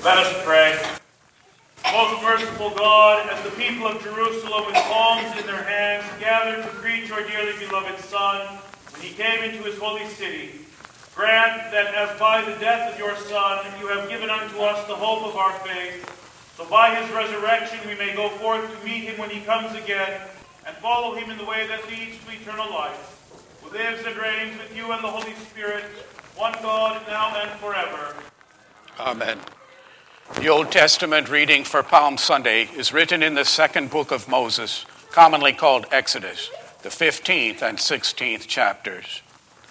Let us pray. Most merciful God, as the people of Jerusalem with palms in their hands gathered to greet your dearly beloved Son when he came into his holy city, grant that as by the death of your Son you have given unto us the hope of our faith, so by his resurrection we may go forth to meet him when he comes again and follow him in the way that leads to eternal life, who lives and reigns with you and the Holy Spirit, one God, now and forever. Amen. The Old Testament reading for Palm Sunday is written in the second book of Moses, commonly called Exodus, the 15th and 16th chapters.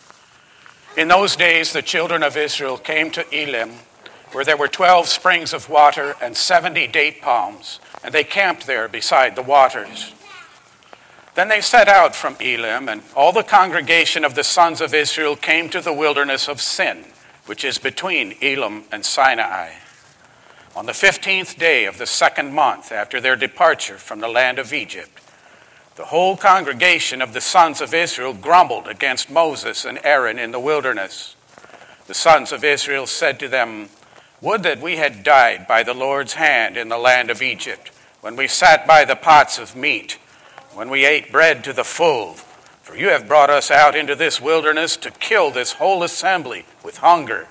In those days, the children of Israel came to Elim, where there were 12 springs of water and 70 date palms, and they camped there beside the waters. Then they set out from Elim, and all the congregation of the sons of Israel came to the wilderness of Sin, which is between Elim and Sinai. On the 15th day of the second month after their departure from the land of Egypt, the whole congregation of the sons of Israel grumbled against Moses and Aaron in the wilderness. The sons of Israel said to them, "Would that we had died by the Lord's hand in the land of Egypt, when we sat by the pots of meat, when we ate bread to the full. For you have brought us out into this wilderness to kill this whole assembly with hunger."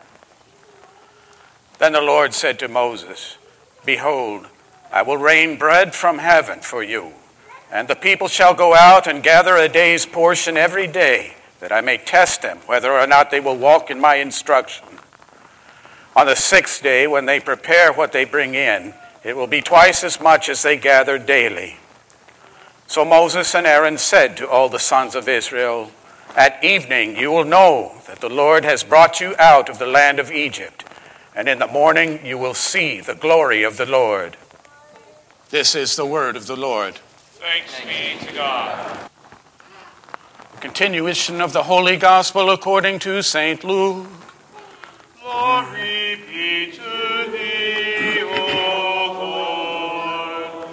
Then the Lord said to Moses, "Behold, I will rain bread from heaven for you, and the people shall go out and gather a day's portion every day, that I may test them whether or not they will walk in my instruction. On the 6th day, when they prepare what they bring in, it will be twice as much as they gather daily." So Moses and Aaron said to all the sons of Israel, "At evening you will know that the Lord has brought you out of the land of Egypt, and in the morning you will see the glory of the Lord." This is the word of the Lord. Thanks be to God. Continuation of the Holy Gospel according to St. Luke. Glory be to thee, O Lord.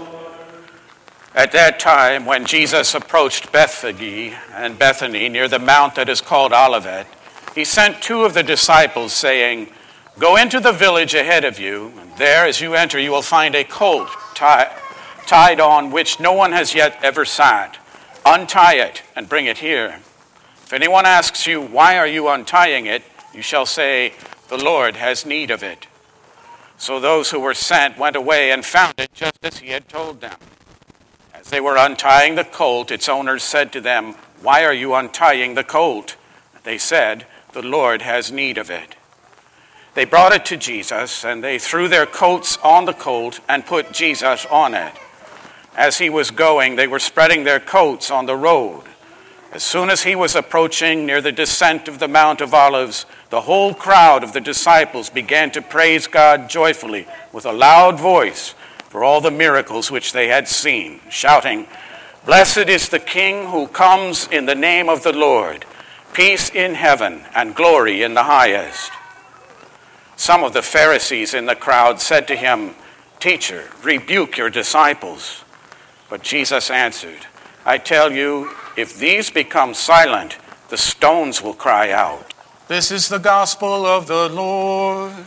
At that time, when Jesus approached Bethphage and Bethany near the mount that is called Olivet, he sent two of the disciples, saying, "Go into the village ahead of you, and there as you enter you will find a colt tied on which no one has yet ever sat. Untie it and bring it here. If anyone asks you, 'Why are you untying it?' you shall say, 'The Lord has need of it.'" So those who were sent went away and found it just as he had told them. As they were untying the colt, its owners said to them, "Why are you untying the colt?" They said, "The Lord has need of it." They brought it to Jesus, and they threw their coats on the colt and put Jesus on it. As he was going, they were spreading their coats on the road. As soon as he was approaching near the descent of the Mount of Olives, the whole crowd of the disciples began to praise God joyfully with a loud voice for all the miracles which they had seen, shouting, "Blessed is the King who comes in the name of the Lord, peace in heaven and glory in the highest." Some of the Pharisees in the crowd said to him, "Teacher, rebuke your disciples." But Jesus answered, "I tell you, if these become silent, the stones will cry out." This is the gospel of the Lord.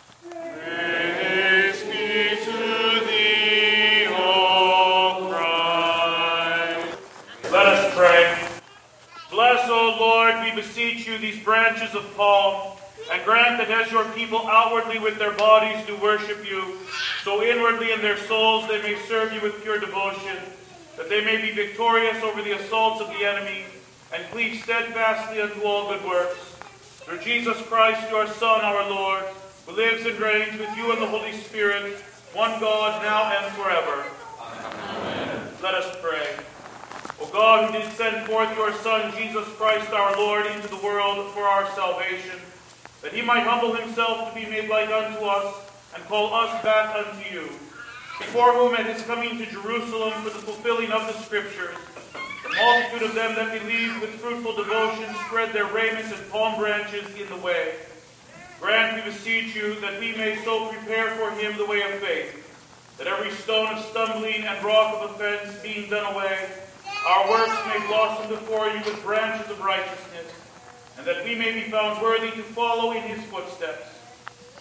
Praise be to thee, O Christ. Let us pray. Bless, O Lord, we beseech you, these branches of palm, and grant that as your people outwardly with their bodies do worship you, so inwardly in their souls they may serve you with pure devotion, that they may be victorious over the assaults of the enemy, and cleave steadfastly unto all good works. Through Jesus Christ, your Son, our Lord, who lives and reigns with you and the Holy Spirit, one God, now and forever. Amen. Let us pray. O God, who did send forth your Son, Jesus Christ, our Lord, into the world for our salvation, that he might humble himself to be made like unto us, and call us back unto you, before whom at his coming to Jerusalem for the fulfilling of the Scriptures, the multitude of them that believed with fruitful devotion spread their raiment and palm branches in the way. Grant, we beseech you, that we may so prepare for him the way of faith, that every stone of stumbling and rock of offense being done away, our works may blossom before you with branches of righteousness, and that we may be found worthy to follow in his footsteps.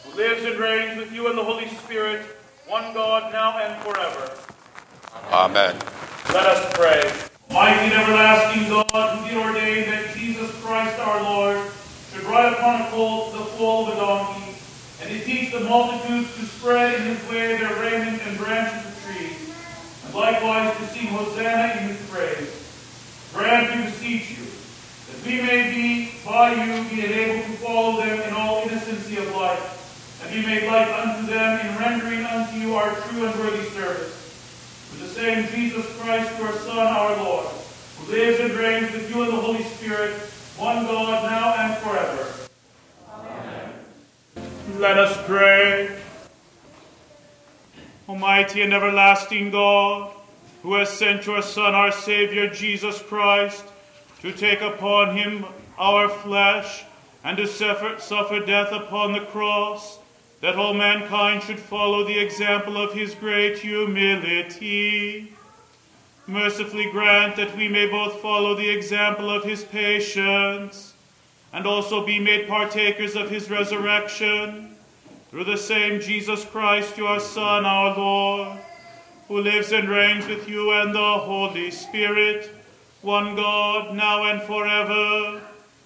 who lives and reigns with you in the Holy Spirit, one God, now and forever. Amen. Let us pray. Mighty and everlasting God, who did ordain that Jesus Christ our Lord should ride upon a colt, the foal of a donkey, and to teach the multitudes to spread in his way their raiment and branches of trees, and likewise to sing Hosanna in his praise. Grant, we beseech you, that we may be by you be enabled to follow them in all innocency of life, and be made like unto them in rendering unto you our true and worthy service. With the same Jesus Christ, your Son, our Lord, who lives and reigns with you in the Holy Spirit, one God, now and forever. Amen. Let us pray. Almighty and everlasting God, who has sent your Son, our Savior, Jesus Christ, to take upon him our flesh, and to suffer death upon the cross, that all mankind should follow the example of his great humility. Mercifully grant that we may both follow the example of his patience, and also be made partakers of his resurrection, through the same Jesus Christ, your Son, our Lord, who lives and reigns with you and the Holy Spirit, one God, now and forever.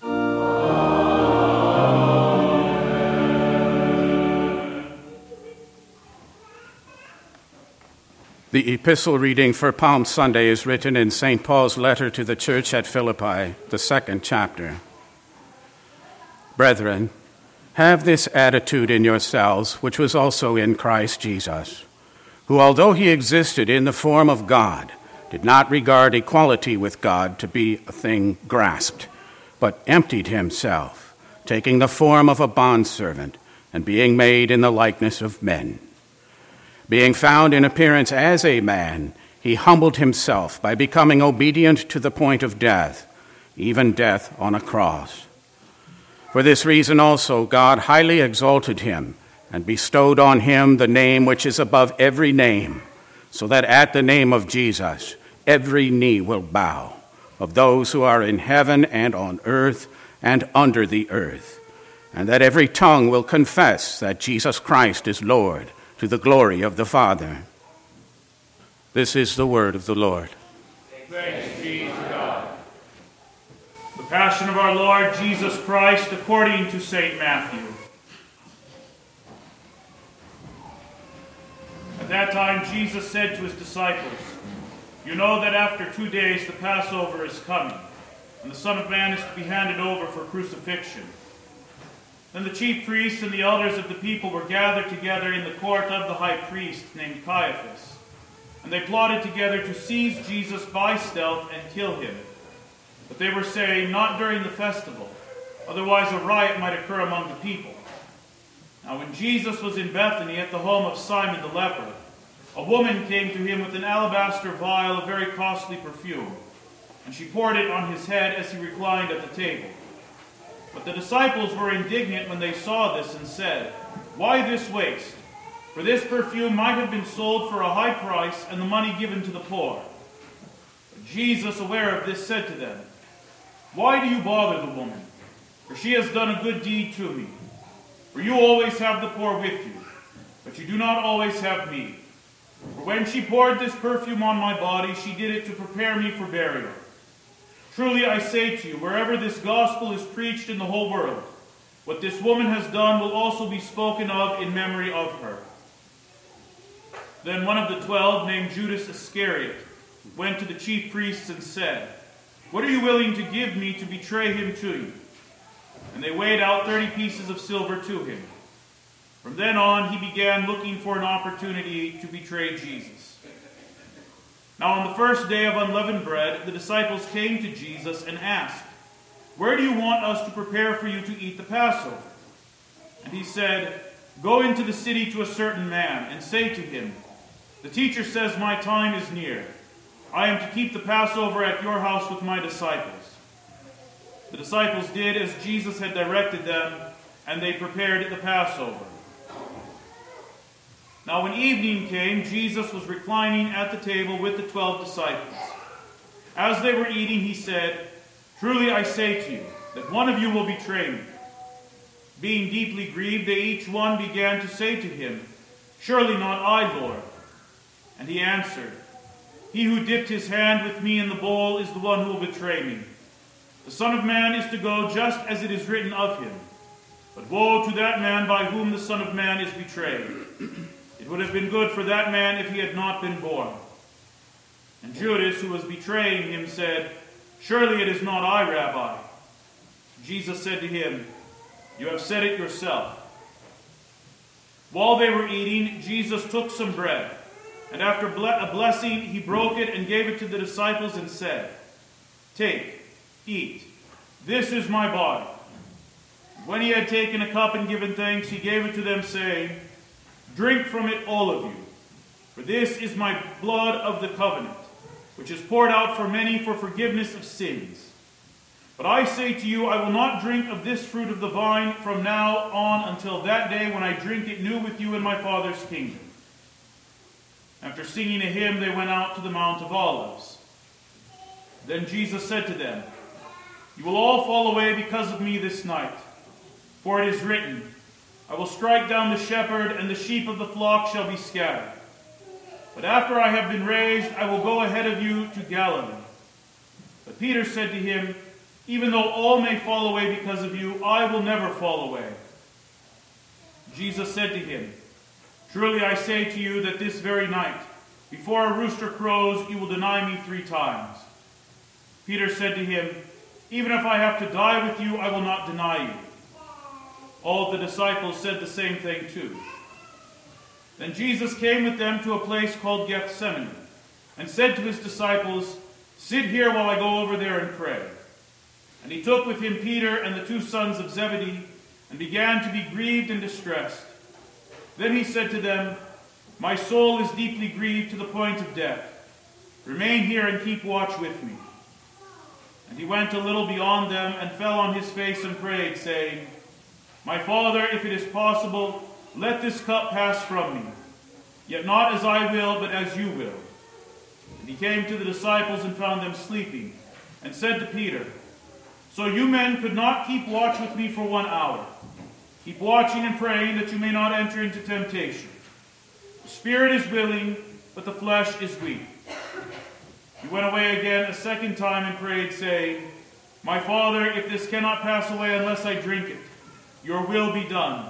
The epistle reading for Palm Sunday is written in St. Paul's letter to the church at Philippi, the 2nd chapter. Brethren, have this attitude in yourselves, which was also in Christ Jesus, who, although he existed in the form of God, did not regard equality with God to be a thing grasped, but emptied himself, taking the form of a bondservant, and being made in the likeness of men. Being found in appearance as a man, he humbled himself by becoming obedient to the point of death, even death on a cross. For this reason also God highly exalted him and bestowed on him the name which is above every name, so that at the name of Jesus every knee will bow, of those who are in heaven and on earth and under the earth, and that every tongue will confess that Jesus Christ is Lord, to the glory of the Father. This is the word of the Lord. Thanks be to God. The Passion of our Lord Jesus Christ according to St. Matthew. At that time Jesus said to his disciples, "You know that after 2 days the Passover is coming, and the Son of Man is to be handed over for crucifixion." Then the chief priests and the elders of the people were gathered together in the court of the high priest named Caiaphas, and they plotted together to seize Jesus by stealth and kill him. But they were saying, "Not during the festival, otherwise a riot might occur among the people." Now when Jesus was in Bethany at the home of Simon the leper, a woman came to him with an alabaster vial of very costly perfume, and she poured it on his head as he reclined at the table. But the disciples were indignant when they saw this and said, "Why this waste? For this perfume might have been sold for a high price and the money given to the poor." But Jesus, aware of this, said to them, "Why do you bother the woman? For she has done a good deed to me. For you always have the poor with you, but you do not always have me. For when she poured this perfume on my body, she did it to prepare me for burial. Truly I say to you, wherever this gospel is preached in the whole world, what this woman has done will also be spoken of in memory of her." Then one of the 12, named Judas Iscariot, went to the chief priests and said, "What are you willing to give me to betray him to you?" And they weighed out 30 pieces of silver to him. From then on he began looking for an opportunity to betray Jesus. Now on the first day of unleavened bread, the disciples came to Jesus and asked, "Where do you want us to prepare for you to eat the Passover?" And he said, "Go into the city to a certain man, and say to him, 'The teacher says my time is near. I am to keep the Passover at your house with my disciples.'" The disciples did as Jesus had directed them, and they prepared the Passover. Now when evening came, Jesus was reclining at the table with the 12 disciples. As they were eating, he said, "Truly I say to you, that one of you will betray me." Being deeply grieved, they each one began to say to him, "Surely not I, Lord." And he answered, "He who dipped his hand with me in the bowl is the one who will betray me. The Son of Man is to go just as it is written of him. But woe to that man by whom the Son of Man is betrayed. It would have been good for that man if he had not been born." And Judas, who was betraying him, said, "Surely it is not I, Rabbi." Jesus said to him, "You have said it yourself." While they were eating, Jesus took some bread, and after a blessing, he broke it and gave it to the disciples and said, "Take, eat. This is my body." When he had taken a cup and given thanks, he gave it to them, saying, "Drink from it, all of you, for this is my blood of the covenant, which is poured out for many for forgiveness of sins. But I say to you, I will not drink of this fruit of the vine from now on until that day when I drink it new with you in my Father's kingdom." After singing a hymn, they went out to the Mount of Olives. Then Jesus said to them, "You will all fall away because of me this night. For it is written, I will strike down the shepherd, and the sheep of the flock shall be scattered. But after I have been raised, I will go ahead of you to Galilee." But Peter said to him, "Even though all may fall away because of you, I will never fall away." Jesus said to him, "Truly I say to you that this very night, before a rooster crows, you will deny me 3 times. Peter said to him, "Even if I have to die with you, I will not deny you." All the disciples said the same thing too. Then Jesus came with them to a place called Gethsemane, and said to his disciples, "Sit here while I go over there and pray." And he took with him Peter and the 2 sons of Zebedee, and began to be grieved and distressed. Then he said to them, "My soul is deeply grieved to the point of death. Remain here and keep watch with me." And he went a little beyond them, and fell on his face and prayed, saying, "My Father, if it is possible, let this cup pass from me. Yet not as I will, but as you will." And he came to the disciples and found them sleeping, and said to Peter, "So you men could not keep watch with me for 1 hour? Keep watching and praying that you may not enter into temptation. The spirit is willing, but the flesh is weak." He went away again a second time and prayed, saying, "My Father, if this cannot pass away unless I drink it, your will be done."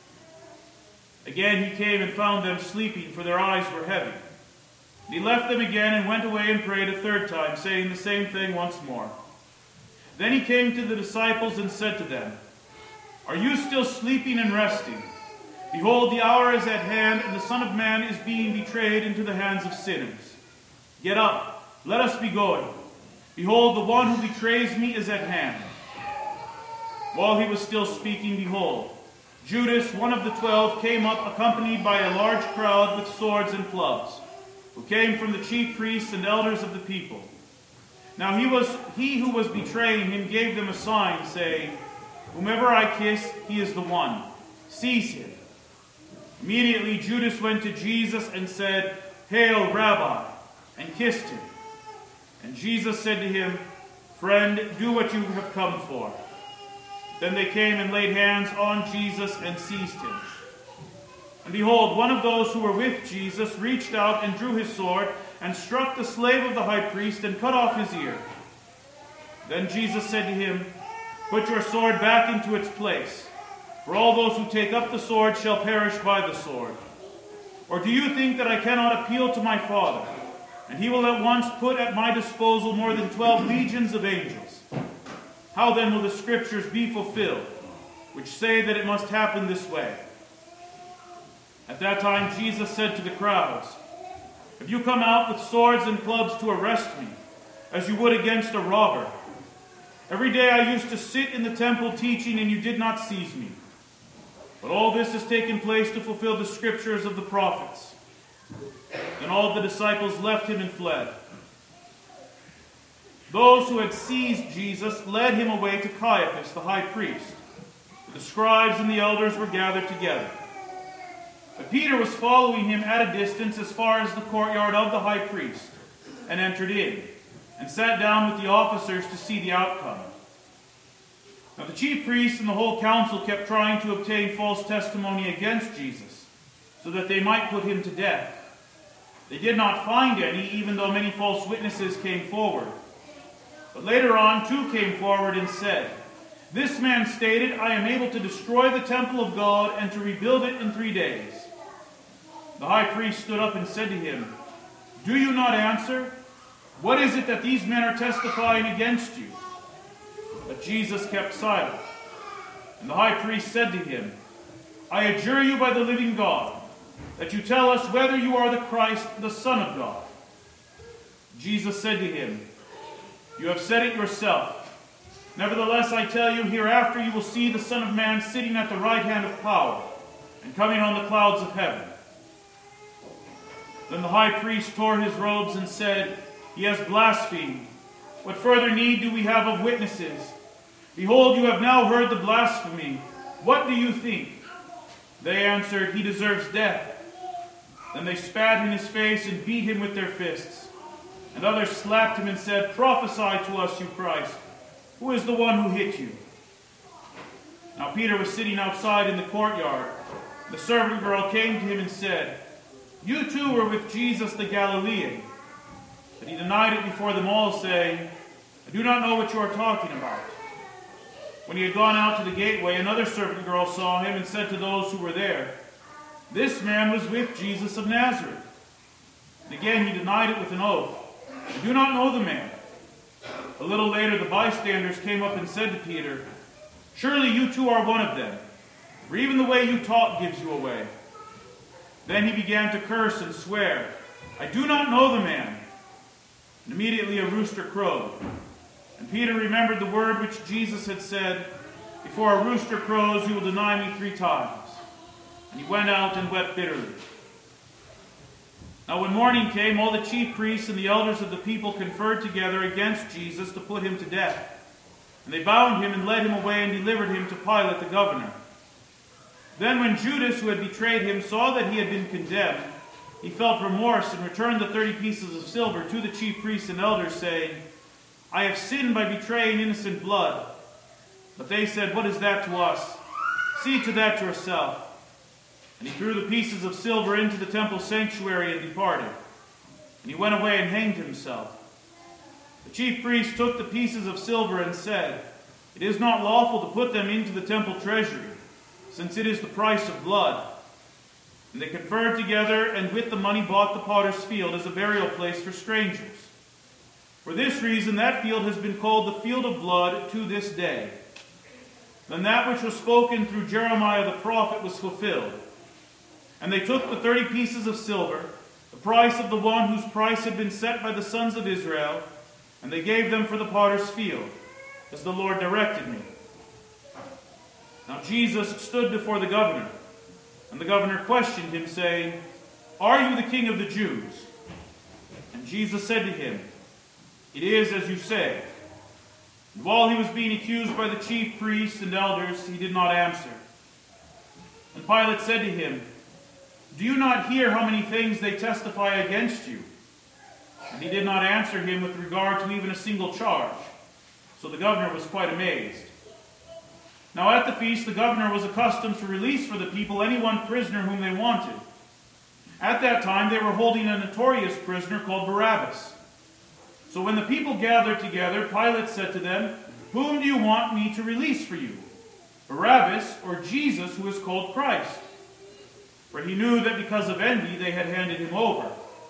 Again he came and found them sleeping, for their eyes were heavy. And he left them again and went away and prayed a third time, saying the same thing once more. Then he came to the disciples and said to them, "Are you still sleeping and resting? Behold, the hour is at hand, and the Son of Man is being betrayed into the hands of sinners. Get up, let us be going. Behold, the one who betrays me is at hand." While he was still speaking, behold, Judas, one of the 12, came up accompanied by a large crowd with swords and clubs, who came from the chief priests and elders of the people. Now he who was betraying him gave them a sign, saying, "Whomever I kiss, he is the one. Seize him." Immediately Judas went to Jesus and said, "Hail, Rabbi," and kissed him. And Jesus said to him, "Friend, do what you have come for." Then they came and laid hands on Jesus and seized him. And behold, one of those who were with Jesus reached out and drew his sword and struck the slave of the high priest and cut off his ear. Then Jesus said to him, "Put your sword back into its place, for all those who take up the sword shall perish by the sword. Or do you think that I cannot appeal to my Father, and he will at once put at my disposal more than 12 legions of angels? How then will the scriptures be fulfilled, which say that it must happen this way?" At that time Jesus said to the crowds, "Have you come out with swords and clubs to arrest me, as you would against a robber? Every day I used to sit in the temple teaching, and you did not seize me. But all this has taken place to fulfill the scriptures of the prophets." Then all the disciples left him and fled. Those who had seized Jesus led him away to Caiaphas, the high priest. The scribes and the elders were gathered together. But Peter was following him at a distance as far as the courtyard of the high priest, and entered in, and sat down with the officers to see the outcome. Now the chief priests and the whole council kept trying to obtain false testimony against Jesus, so that they might put him to death. They did not find any, even though many false witnesses came forward. But later on, 2 came forward and said, "This man stated, 'I am able to destroy the temple of God and to rebuild it in 3 days.'" The high priest stood up and said to him, "Do you not answer? What is it that these men are testifying against you?" But Jesus kept silent. And the high priest said to him, "I adjure you by the living God, that you tell us whether you are the Christ, the Son of God." Jesus said to him, "You have said it yourself. Nevertheless, I tell you, hereafter you will see the Son of Man sitting at the right hand of power, and coming on the clouds of heaven." Then the high priest tore his robes and said, "He has blasphemed. What further need do we have of witnesses? Behold, you have now heard the blasphemy. What do you think?" They answered, "He deserves death." Then they spat in his face and beat him with their fists. And others slapped him and said, "Prophesy to us, you Christ. Who is the one who hit you?" Now Peter was sitting outside in the courtyard. The servant girl came to him and said, "You too were with Jesus the Galilean." But he denied it before them all, saying, "I do not know what you are talking about." When he had gone out to the gateway, another servant girl saw him and said to those who were there, "This man was with Jesus of Nazareth." And again he denied it with an oath, "I do not know the man." A little later the bystanders came up and said to Peter, "Surely you too are one of them, for even the way you talk gives you away." Then he began to curse and swear, "I do not know the man." And immediately a rooster crowed. And Peter remembered the word which Jesus had said, "Before a rooster crows, you will deny me 3 times." And he went out and wept bitterly. Now when morning came, all the chief priests and the elders of the people conferred together against Jesus to put him to death. And they bound him and led him away and delivered him to Pilate the governor. Then when Judas, who had betrayed him, saw that he had been condemned, he felt remorse and returned the 30 pieces of silver to the chief priests and elders, saying, "I have sinned by betraying innocent blood." But they said, "What is that to us? See to that yourself." And he threw the pieces of silver into the temple sanctuary and departed. And he went away and hanged himself. The chief priests took the pieces of silver and said, "It is not lawful to put them into the temple treasury, since it is the price of blood." And they conferred together, and with the money bought the potter's field as a burial place for strangers. For this reason, that field has been called the field of blood to this day. Then that which was spoken through Jeremiah the prophet was fulfilled. And they took the 30 pieces of silver, the price of the one whose price had been set by the sons of Israel, and they gave them for the potter's field, as the Lord directed me. Now Jesus stood before the governor, and the governor questioned him, saying, "Are you the king of the Jews?" And Jesus said to him, "It is as you say." And while he was being accused by the chief priests and elders, he did not answer. And Pilate said to him, "Do you not hear how many things they testify against you?" And he did not answer him with regard to even a single charge. So the governor was quite amazed. Now at the feast the governor was accustomed to release for the people any one prisoner whom they wanted. At that time they were holding a notorious prisoner called Barabbas. So when the people gathered together, Pilate said to them, "Whom do you want me to release for you, Barabbas or Jesus, who is called Christ?" For he knew that because of envy they had handed him over.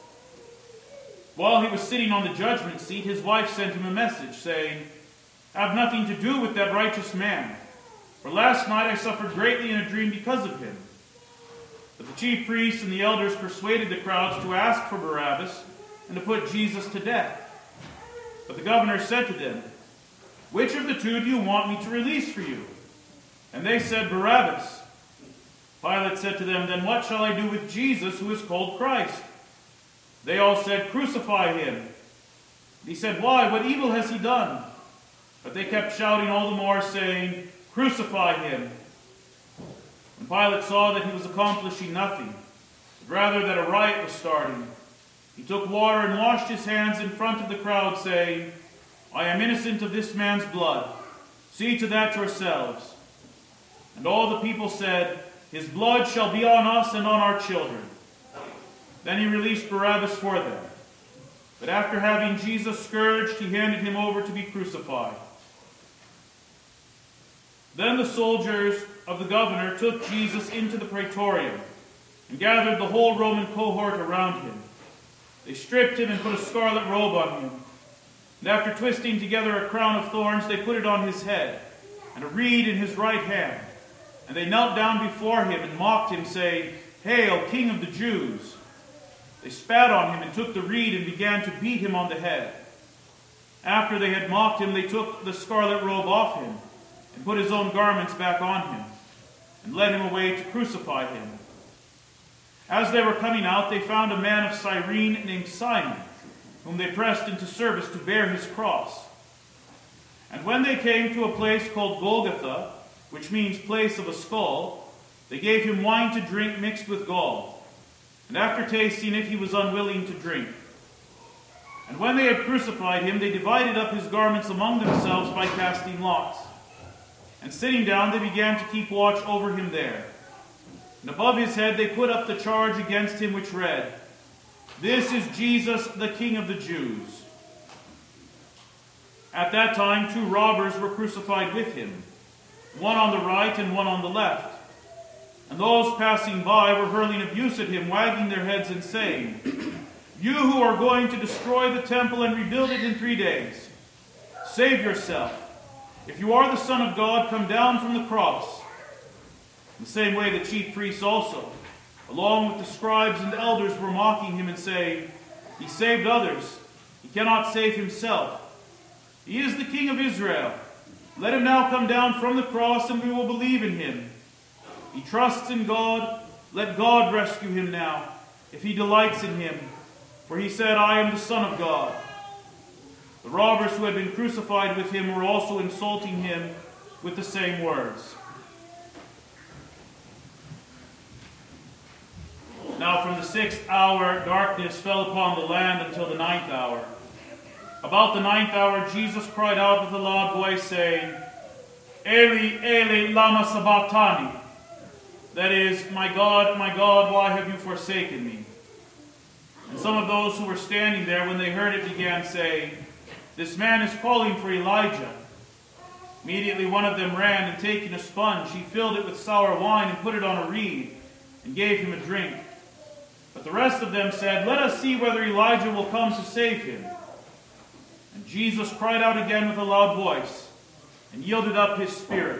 While he was sitting on the judgment seat, his wife sent him a message, saying, "Have nothing to do with that righteous man, for last night I suffered greatly in a dream because of him." But the chief priests and the elders persuaded the crowds to ask for Barabbas and to put Jesus to death. But the governor said to them, "Which of the 2 do you want me to release for you?" And they said, "Barabbas." Pilate said to them, "Then what shall I do with Jesus, who is called Christ?" They all said, "Crucify him." And he said, "Why? What evil has he done?" But they kept shouting all the more, saying, "Crucify him." When Pilate saw that he was accomplishing nothing, but rather that a riot was starting, he took water and washed his hands in front of the crowd, saying, "I am innocent of this man's blood. See to that yourselves." And all the people said, "His blood shall be on us and on our children." Then he released Barabbas for them. But after having Jesus scourged, he handed him over to be crucified. Then the soldiers of the governor took Jesus into the praetorium and gathered the whole Roman cohort around him. They stripped him and put a scarlet robe on him. And after twisting together a crown of thorns, they put it on his head and a reed in his right hand. And they knelt down before him and mocked him, saying, "Hail, King of the Jews!" They spat on him and took the reed and began to beat him on the head. After they had mocked him, they took the scarlet robe off him and put his own garments back on him and led him away to crucify him. As they were coming out, they found a man of Cyrene named Simon, whom they pressed into service to bear his cross. And when they came to a place called Golgotha, which means place of a skull, they gave him wine to drink mixed with gall. And after tasting it, he was unwilling to drink. And when they had crucified him, they divided up his garments among themselves by casting lots. And sitting down, they began to keep watch over him there. And above his head they put up the charge against him, which read, "This is Jesus, the King of the Jews." At that time 2 robbers were crucified with him, one on the right and one on the left. And those passing by were hurling abuse at him, wagging their heads and saying, "You who are going to destroy the temple and rebuild it in 3 days, save yourself. If you are the Son of God, come down from the cross." In the same way the chief priests also, along with the scribes and elders, were mocking him and saying, "He saved others. He cannot save himself. He is the King of Israel. Let him now come down from the cross and we will believe in him. He trusts in God. Let God rescue him now, if he delights in him. For he said, 'I am the Son of God.'" The robbers who had been crucified with him were also insulting him with the same words. Now from the 6th hour, darkness fell upon the land until the 9th hour. About the 9th hour, Jesus cried out with a loud voice, saying, "Eli, Eli, lama sabachthani?" That is, my God, why have you forsaken me?" And some of those who were standing there, when they heard it, began saying, "This man is calling for Elijah." Immediately one of them ran, and taking a sponge, he filled it with sour wine and put it on a reed, and gave him a drink. But the rest of them said, "Let us see whether Elijah will come to save him." And Jesus cried out again with a loud voice, and yielded up his spirit.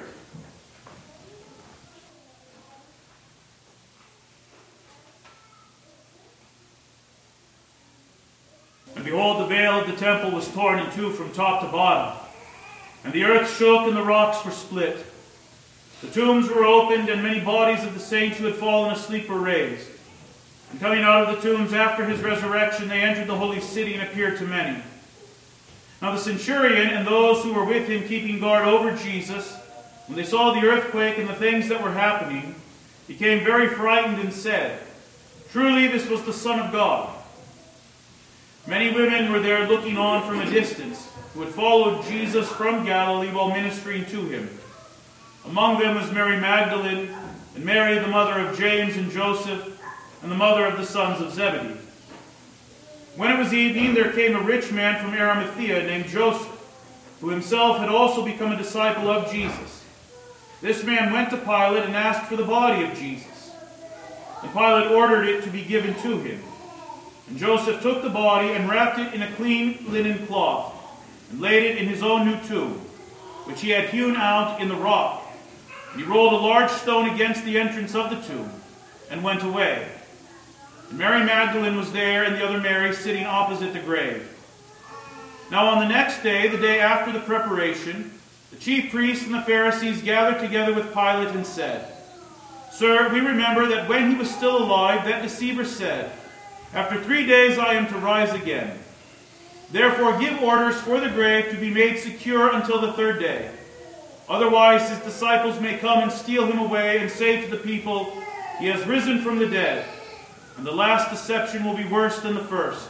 And behold, the veil of the temple was torn in two from top to bottom, and the earth shook and the rocks were split. The tombs were opened, and many bodies of the saints who had fallen asleep were raised. And coming out of the tombs after his resurrection, they entered the holy city and appeared to many. Now the centurion and those who were with him keeping guard over Jesus, when they saw the earthquake and the things that were happening, became very frightened and said, "Truly this was the Son of God." Many women were there looking on from a distance, who had followed Jesus from Galilee while ministering to him. Among them was Mary Magdalene, and Mary the mother of James and Joseph, and the mother of the sons of Zebedee. When it was evening, there came a rich man from Arimathea named Joseph, who himself had also become a disciple of Jesus. This man went to Pilate and asked for the body of Jesus. And Pilate ordered it to be given to him. And Joseph took the body and wrapped it in a clean linen cloth, and laid it in his own new tomb, which he had hewn out in the rock. And he rolled a large stone against the entrance of the tomb, and went away. And Mary Magdalene was there, and the other Mary sitting opposite the grave. Now on the next day, the day after the preparation, the chief priests and the Pharisees gathered together with Pilate and said, "Sir, we remember that when he was still alive, that deceiver said, 'After 3 days I am to rise again.' Therefore give orders for the grave to be made secure until the 3rd day. Otherwise his disciples may come and steal him away and say to the people, 'He has risen from the dead,' and the last deception will be worse than the first."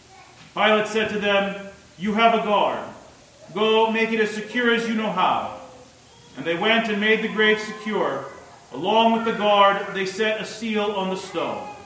Pilate said to them, "You have a guard. Go, make it as secure as you know how." And they went and made the grave secure. Along with the guard, they set a seal on the stone.